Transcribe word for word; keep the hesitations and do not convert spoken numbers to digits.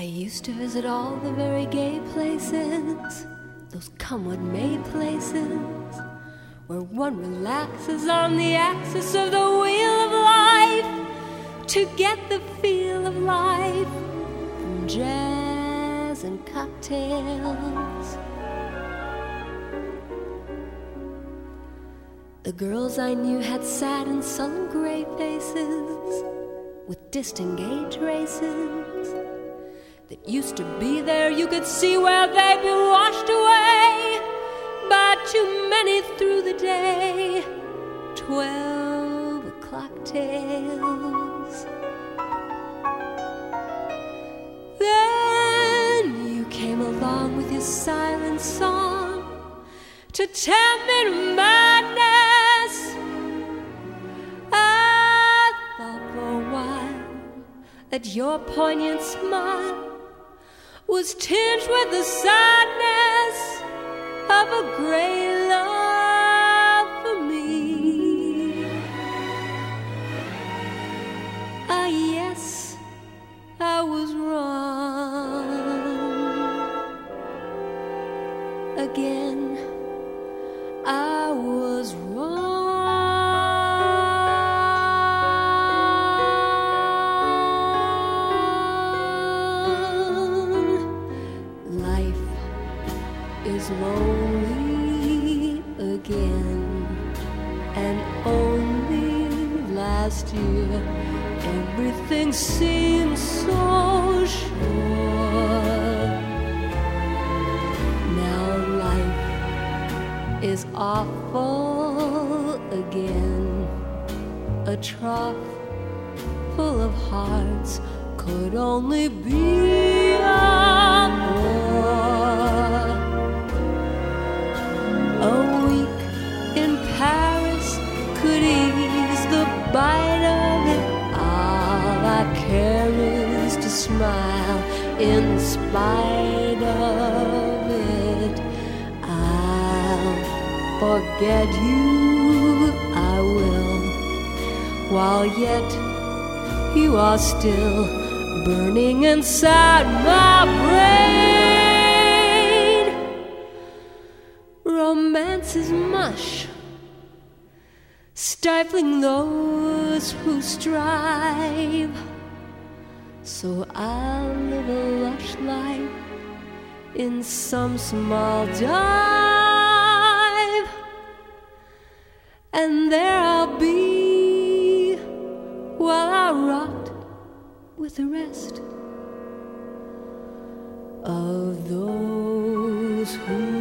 used to visit all the very gay places, those come what may places, where one relaxes on the axis of the wheel of life to get the feel of life from jazz and cocktails. The girls I knew had sad and sullen gray faces with disengaged races that used to be there. You could see where they'd been washed away by too many through the day. Twelve o'clock tales. Then you came along with your silent song to tempt me to madness. I thought for a while that your poignant smile was tinged with the sadness of a great love for me. Ah, yes, I was wrong again. I was wrong. Life is lonely again, and only last year everything seemed so sure. Now life is awful again. A trough full of hearts could only be a bore. A week in Paris could ease the bite of it. All I care is to smile in spite of it. Forget you, I will, while yet you are still burning inside my brain. Romance is mush, stifling those who strive. So I'll live a lush life in some small dive, and there I'll be while I rot with the rest of those who